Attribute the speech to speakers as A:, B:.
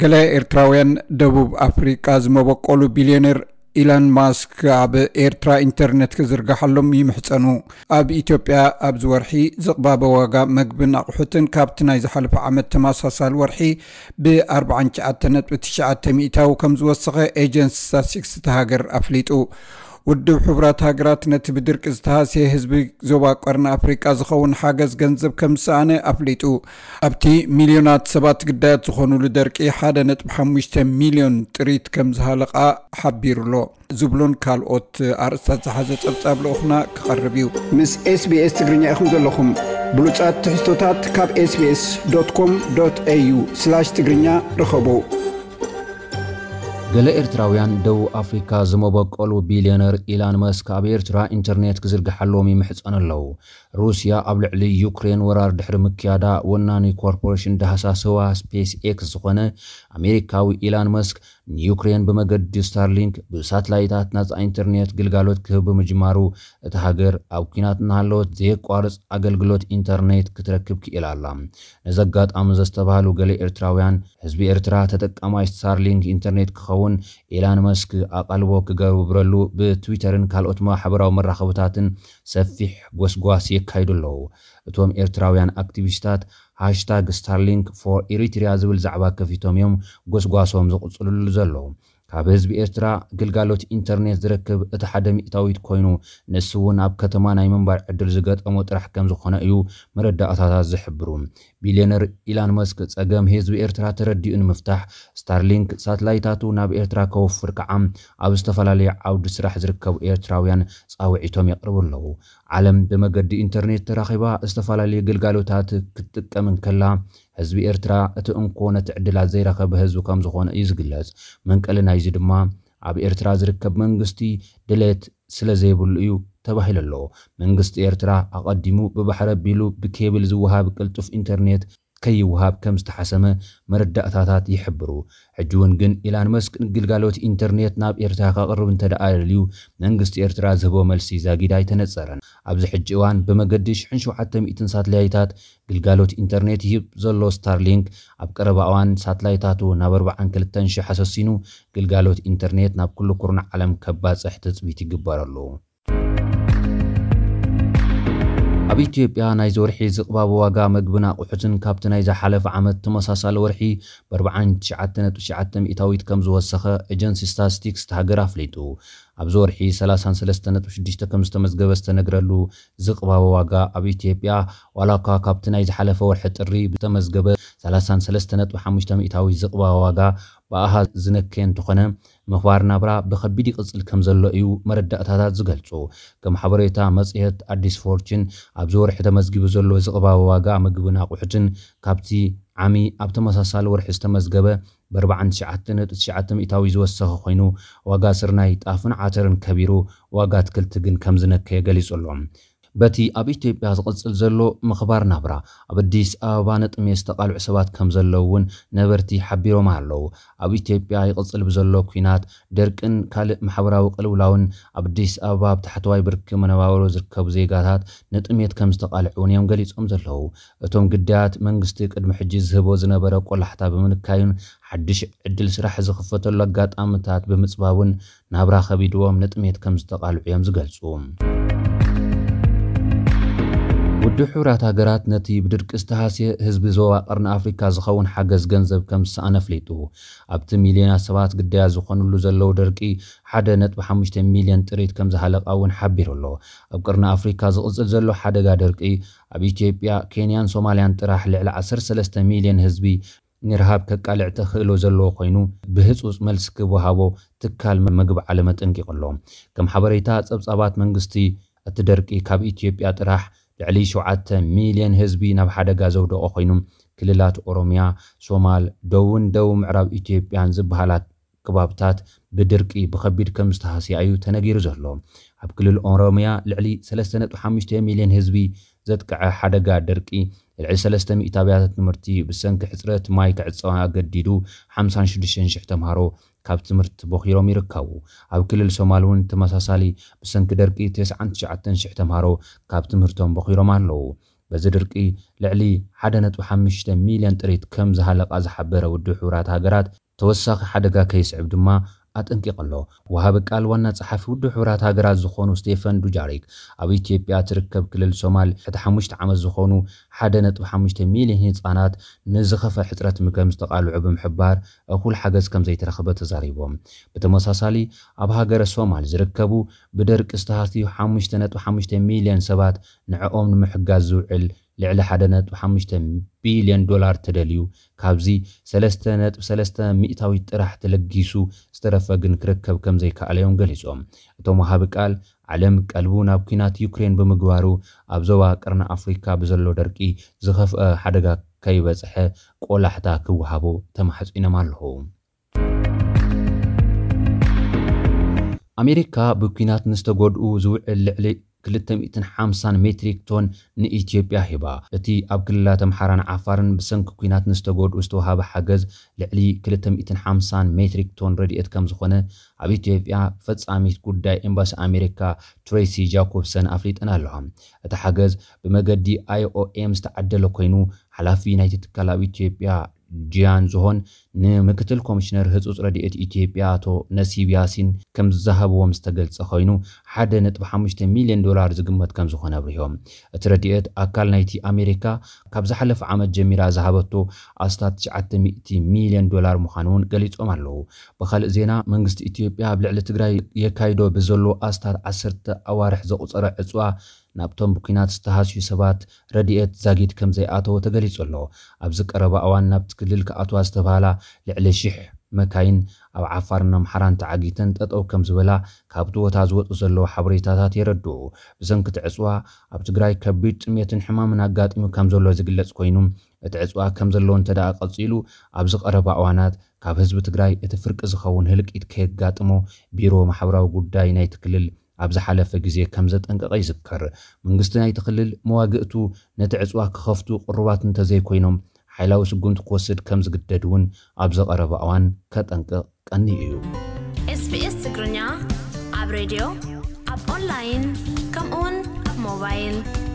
A: ገለ ኤርትራውያን ደቡብ አፍሪካ ዝመበቆሉ ቢልዮነር ኢላን ማስክ ኣብ ኤርትራ ኢንተርኔት ክዝርግሐሎም ይምሕፀኑ። ኣብ ኢትዮጵያ ኣብ ዝወርሒ ዝቕባበ ዋጋ መግብን ኣቑሑትን ካብቲ ናይ ዝሓለፈ ዓመት ተመሳሳሊ ወርሒ ብ49.9 ሚእታዊ ከም ዝወሰኸ ኤጀንሲ ስታትስቲክስ ሃገር ኣፍሊጡ። ውድብ ሕቡራት ሃገራት ነቲ ብድርቂ ዝተሃስየ ህዝቢ ዞባ ቀርኒ ኣፍሪቃ ዝኸውን ሓገዝ ገንዘብ ከም ዝሰኣነ ኣፍሊጡ። ኣብቲ ሚልዮናት ሰባት ግዳያት ዝኾኑሉ ደርቂ 1.5 ሚልዮን ጥሪት ከም ዝሃለቓ ሓቢሩሎ። ዝብሉን ካልኦት ኣርእስታት ዝሓዘ ጸብጻብ ልኡኽና ክቐርብ እዩ። ምስ SBS ትግርኛ ኢኹም ዘለኹም ብሉጻት ትሕዝቶታት ካብ sbs.com.au/ትግርኛ ረኸቡ።
B: ገለ ኤርትራውያን ደቡብ አፍሪካ ዝመበቀሉ ቢልዮነር ኢላን መስክ ኣብ ኤርትራ ኢንተርኔት ክዝርግሐሎም ይምሕፀኑ ኣለዉ። ሩስያ ኣብ ልዕሊ ዩክሬን ወራር ድሕሪ ምክያዳ ወናኒ ኮርፖሬሽን ዳሃሳስዋ ስፔስ ኤክስ ዝኾነ ኣሜሪካዊ ኢላን መስክ ንዩክሬን ብመገዲ ስታርሊንክ ብሳተላይታት ነፃ ኢንተርኔት ግልጋሎት ክህብ ብምጅማሩ እቲ ሃገር ኣብ ኩናት እናሃለወት ዘየቋርፅ ኣገልግሎት ኢንተርኔት ክትረክብ ክኢላ ኣላ። ነዚ ኣጋጣሚ ዘስተባሃሉ ገለ ኤርትራውያን ህዝቢ ኤርትራ ተጠቃማይ ስታርሊንክ ኢንተርኔት ክኸውን ኢላን መስክ ኣቓልቦ ክገብረሉ ብትዊተርን ካልኦት ማሕበራዊ መራኸብታትን ሰፊሕ ጎስጓስ የካይዱ ኣለዉ። እቶም ኤርትራውያን ኣክቲቪስታት ሃሽታግ ስታርሊንክ ፎር ኤሪትሪያ ዝብል ዛዕባ ከፊቶም እዮም ጎስጓሶም ዝቕፅልሉ ዘለዉ። ካብ ህዝቢ ኤርትራ ግልጋሎት ኢንተርኔት ዝረክብ እቲ 1 ሚእታዊት ኮይኑ ንሱ እውን ኣብ ከተማ ናይ ምንባር ዕድል ዝገጠሞ ጥራሕ ከም ዝኾነ እዩ መረዳእታታት ዝሕብሩ። ቢልዮነር ኢላን መስክ ፀገም ህዝቢ ኤርትራ ተረዲኡ ንምፍታሕ ስታርሊንክ ሳተላይታቱ ናብ ኤርትራ ከወፍር ከዓ ኣብ ዝተፈላለዩ ዓውዲ ስራሕ ዝርከቡ ኤርትራውያን ፃውዒቶም የቕርቡ ኣለዉ። ዓለም ብመገዲ ኢንተርኔት ተራኺባ ዝተፈላለዩ ግልጋሎታት ክትጥቀም ከላ ህዝቢ ኤርትራ እቲ እንኮ ነቲ ዕድላት ዘይረኸበ ህዝቢ ከም ዝኾነ እዩ ዝግለጽ። መንቀሊ ናይዚ ድማ ኣብ ኤርትራ ዝርከብ መንግስቲ ድሌት ስለ ዘይብሉ እዩ ተባሂሉ ኣሎ። መንግስቲ ኤርትራ ኣቐዲሙ ብባሕሪ ኣቢሉ ብኬብል ዝወሃብ ቅልጡፍ ኢንተርኔት ከይወሃብ ከም ዝተሓሰመ መረዳእታታት ይሕብሩ። ሕጂ እውን ግን ኢላን መስክ ግልጋሎት ኢንተርኔት ናብ ኤርትራ ከቕርብ እንተደኣልዩ መንግስቲ ኤርትራ ዝህቦ መልሲ ዛጊዳ ኣይተነፀረን። ኣብዚ ሕጂ እዋን ብመገዲ 700 ሳተላይታት ግልጋሎት ኢንተርኔት ይህብ ዘሎ ስታርሊንክ ኣብ ቀረባ እዋን ሳተላይታቱ ናብ 42,000 ሓሰሲኑ ግልጋሎት ኢንተርኔት ናብ ኩሉ ኩርናዕ ዓለም ከባፅሕ ትፅቢት ይግበረሉ። ኣብ ኢትዮጵያ ናይ ዘወርሒ ዝቕባብ ዋጋ መግብን ኣቑሑትን ካብቲ ናይ ዝሓለፈ ዓመት ተመሳሳሊ ወርሒ ብ49.9 ሚእታዊት ከም ዝወሰኸ ኤጀንሲ ስታትስቲክስ ሃገር ኣፍሊጡ። ኣብ ዘወርሒ 33.6 ከም ዝተመዝገበ ዝተነግረሉ ዝቕባብ ዋጋ ኣብ ኢትዮጵያ ዋላ እኳ ካብቲ ናይ ዝሓለፈ ወርሒ ጥሪ ዝተመዝገበ 33.5 ሚእታዊ ዝቕባብ ዋጋ ብኣሃዝ ዝነክየ እንተኾነ ምኽባር ናብራ ብከቢድ ይቕፅል ከም ዘሎ እዩ መረዳእታታት ዝገልጹ። ከም ሓበሬታ መጽሔት ኣዲስ ፎርችን ኣብ ዘወርሒ ተመዝጊቡ ዘሎ ዝቕባብ ዋጋ ምግብን ኣቑሑትን ካብቲ ዓሚ ኣብ ተመሳሳሊ ወርሒ ዝተመዝገበ ብ49.9 ሚእታዊ ዝወሰኸ ኮይኑ ዋጋ ስርናይ ጣፍን ዓተርን ከቢሩ ዋጋ ኣትክልቲ ግን ከም ዝነከየ ገሊጹ ኣሎ። በቲ ኣብ ኢትዮጵያ ዝቕፅል ዘሎ ምኽባር ናብራ ኣብ ኣዲስ ኣበባ ነጥሜት ዝተቃልዑ ሰባት ከም ዘለዉ እውን ነበርቲ ሓቢሮም ኣለዉ። ኣብ ኢትዮጵያ ይቕፅል ብዘሎ ኩናት ደርቅን ካልእ ማሕበራዊ ቅልውላውን ኣብ ኣዲስ ኣበባ ኣብ ታሕተዋይ ብርኪ መነባበሮ ዝርከቡ ዜጋታት ነጥሜት ከም ዝተቃልዑ እዮም ገሊፆም ዘለዉ። እቶም ግዳያት መንግስቲ ቅድሚ ሕጂ ዝህቦ ዝነበረ ቆላሕታ ብምንካዩን ሓድሽ ዕድል ስራሕ ዝኽፈተሉ ኣጋጣሚታት ብምፅባቡን ናብራ ከቢድዎም ነጥሜት ከም ዝተቃልዑ እዮም ዝገልጹ። ውድብ ሕቡራት ሃገራት ነቲ ብድርቂ ዝተሃስየ ህዝቢ ዞባ ቀርኒ ኣፍሪካ ዝኸውን ሓገዝ ገንዘብ ከም ዝሰኣነ ኣፍሊጡ። ኣብቲ ሚልዮናት ሰባት ግዳያት ዝኾኑሉ ዘለዉ ደርቂ 1.5 ሚልዮን ጥሪት ከም ዝሃለቓ እውን ሓቢሩ ኣሎ። ኣብ ቀርኒ ኣፍሪካ ዝቕፅል ዘሎ ሓደጋ ደርቂ ኣብ ኢትዮጵያ፣ ኬንያን ሶማልያን ጥራሕ ልዕሊ 13 ሚልዮን ህዝቢ ንረሃብ ከቃልዕ ተኽእሎ ዘለዎ ኮይኑ ብህፁፅ መልሲ ክወሃቦ ትካል ምግቢ ዓለም ኣጠንቂቑ ኣሎ። ከም ሓበሬታ ጸብጻባት መንግስቲ እቲ ደርቂ ካብ ኢትዮጵያ ጥራሕ ልዕሊ 7 ሚልዮን ህዝቢ ናብ ሓደጋ ዘውደቆ ኮይኑ ክልላት ኦሮሚያ፣ ሶማል፣ ደቡብን ደቡብ ምዕራብ ኢትዮጵያን ዝበሃላ ከባብታት ብድርቂ ብከቢድ ከም ዝተሃስያ እዩ ተነጊሩ ዘሎ። ኣብ ክልል ኦሮሚያ ልዕሊ 3.5 ሚልዮን ህዝቢ ዘጥቅዐ ሓደጋ ደርቂ ልዕሊ 300 ኣብያተ ትምህርቲ ብሰንኪ ሕፅረት ማይ ክዕፀዋ ኣገዲዱ 56,000 ተምሃሮ ካብ ትምህርቲ በኺሮም ይርከቡ። ኣብ ክልል ሶማል እውን ተመሳሳሊ ብሰንኪ ደርቂ 99,000 ተምሃሮ ካብ ትምህርቶም በኺሮም ኣለዉ። በዚ ድርቂ ልዕሊ 1.5 ሚልዮን ጥሪት ከም ዝሃለቓ ዝሓበረ ውድብ ሕቡራት ሃገራት ተወሳኺ ሓደጋ ከይስዕብ ድማ ኣጠንቂቕሎ ወሃቢ ቃል ዋና ጸሓፊ ውድብ ሕቡራት ሃገራት ዝኾኑ ስቴፈን ዱጃሪክ ኣብ ኢትዮጵያ ትርከብ ክልል ሶማል 5 ዓመት ዝኾኑ 1.5 ሚልዮን ህጻናት ንዝኸፈ ሕጽረት ምግብ ዝተቃልዑ ብምሕባር እኹል ሓገዝ ከም ዘይተረኸበ ተዛሪቦም ብተመሳሳሊ ኣብ ሃገረ ሶማል ዝርከቡ ብደርቂ ዝተሃስዩ 5.5 ሚልዮን ሰባት ንዕኦም ንምሕጋዝ ዝውዕል ልዕሊ 1.5 ቢልዮን ዶላር ተደልዩ ካብዚ 3.3 ሚእታዊ ጥራሕ ተለጊሱ ዝተረፈ ግን ክርከብ ከም ዘይከኣለዮም ገሊጾም እቶም ወሃቢ ቃል ዓለም ቀልቡ ናብ ኩናት ዩክሬን ብምግባሩ ኣብ ዞባ ቀርኒ ኣፍሪካ ብዘሎ ደርቂ ዝኸፍአ ሓደጋ ከይበጽሐ ቆላሕታ ክወሃቦ ተማሕጺኖም ኣለዉ ኣሜሪካ ብኩናት ንዝተጎድኡ ዝውዕል ልዕሊ 250 ሜትሪክ ቶን ንኢትዮጵያ ሂባ እቲ ኣብ ክልላት ኣምሓራን ዓፋርን ብሰንኪ ኩናት ንዝተጎድኡ ዝተወሃበ ሓገዝ ልዕሊ 250 ሜትሪክ ቶን ረድኤት ከም ዝኾነ ኣብ ኢትዮጵያ ፈጻሚት ጉዳይ ኤምባሲ ኣሜሪካ ትሬሲ ጃኮብሰን ኣፍሊጠን ኣለዋ እቲ ሓገዝ ብመገዲ IOM ዝተዓደለ ኮይኑ ሓላፊ ናይቲ ትካል ኣብ ኢትዮጵያ ጂያን ዝሆን ንምክትል ኮሚሽነር ህጹጽ ረድኤት ኢትዮጵያ ኣቶ ነሲብ ያሲን ከም ዝዛሃብዎም ዝተገልጸ ኮይኑ 1.5 ሚልዮን ዶላር ዝግመት ከም ዝኾነ ኣብሪሆም እቲ ረድኤት ኣካል ናይቲ ኣሜሪካ ካብ ዝሓለፈ ዓመት ጀሚራ ዝሃበቶ ኣስታት 900 ሚልዮን ዶላር ምዃኑን ገሊጾም ኣለዉ ብኻልእ ዜና መንግስቲ ኢትዮጵያ ኣብ ልዕሊ ትግራይ የካይዶ ብዘሎ ኣስታት 10 ኣዋርሕ ዘቑጸረ ዕጽዋ ናብቶም ብኩናት ዝተሃስዩ ሰባት ረድኤት ዛጊድ ከም ዘይኣተወ ተገሊጹ ኣሎ ኣብዚ ቀረባ እዋን ናብቲ ክልል ክኣትዋ ዝተባሃላ ልዕሊ 1,000 መካይን ኣብ ዓፋርን ኣምሓራን ተዓጊተን ጠጠው ከም ዝበላ ካብቲ ቦታ ዝወፁ ዘለዉ ሓበሬታታት የረድኡ ብሰንኪ ዕጽዋ ኣብ ትግራይ ከቢድ ጥሜትን ሕማምን ኣጋጢሙ ከም ዘሎ ዝግለጽ ኮይኑ እቲ ዕጽዋ ከም ዘለዎ እንተደኣ ቀጺሉ ኣብዚ ቀረባ እዋናት ካብ ህዝቢ ትግራይ እቲ ፍርቂ ዝኸውን ህልቂት ከየጋጥሞ ቢሮ ማሕበራዊ ጉዳይ ናይቲ ክልል ኣብ ዝሓለፈ ግዜ ከም ዘጠንቀቐ ይዝከር መንግስቲ ናይቲ ክልል መዋግእቱ ነቲ ዕጽዋ ክኸፍቱ ቁርባት እንተዘይኮይኖም ሓይላዊ ስጉምቲ ክወስድ ከም ዝግደድ እውን ኣብ ዝቐረበ እዋን ከጠንቅቕ ቀኒ እዩ
C: SBS ትግርኛ ኣብ ሬድዮ ኣብ ኦንላይን ከምኡውን ኣብ ሞባይል